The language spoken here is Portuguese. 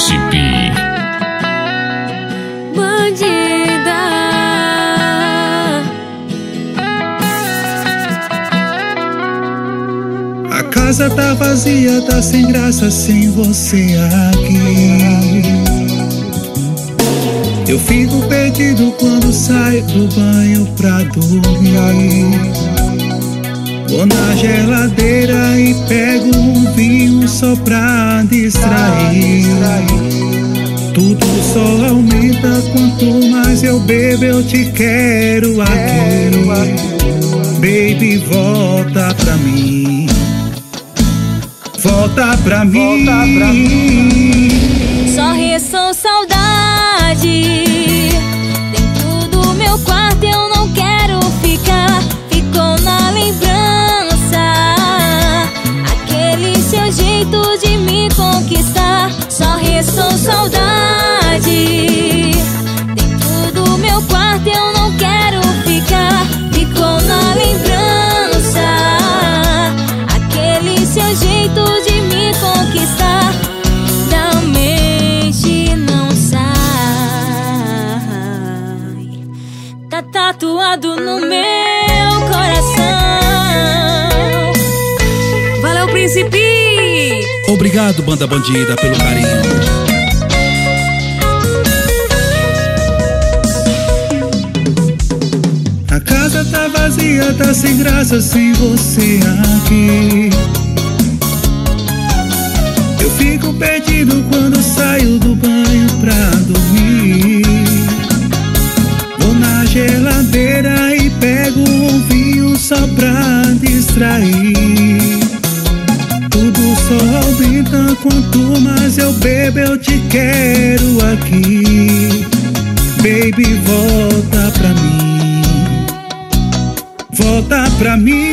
Príncipe. Bandida. A casa tá vazia, tá sem graça sem você aqui. Eu fico perdido quando saio do banho pra dormir. Vou na geladeira e pego um vinho só pra distrair. Tudo só aumenta quanto mais eu bebo, eu te quero aqui. Baby, volta pra mim. Volta pra mim. Só restou saudade. Dentro do meu quarto eu não quero ficar. Ficou na lembrança aquele seu jeito de me conquistar. Só restou saudade. Dentro do meu quarto eu não quero ficar. Ficou na lembrança aquele seu jeito de me conquistar. Da mente não sai. Tá tatuado no meu coração. Valeu, Príncipe! Obrigado, Banda Bandida, pelo carinho. A casa tá vazia, tá sem graça sem você aqui. Eu fico perdido quando saio do banho pra dormir. Vou na geladeira e pego um vinho só pra distrair. Tudo só aumenta quanto mais eu bebo, eu te quero aqui. Baby, volta pra mim. Volta pra mim.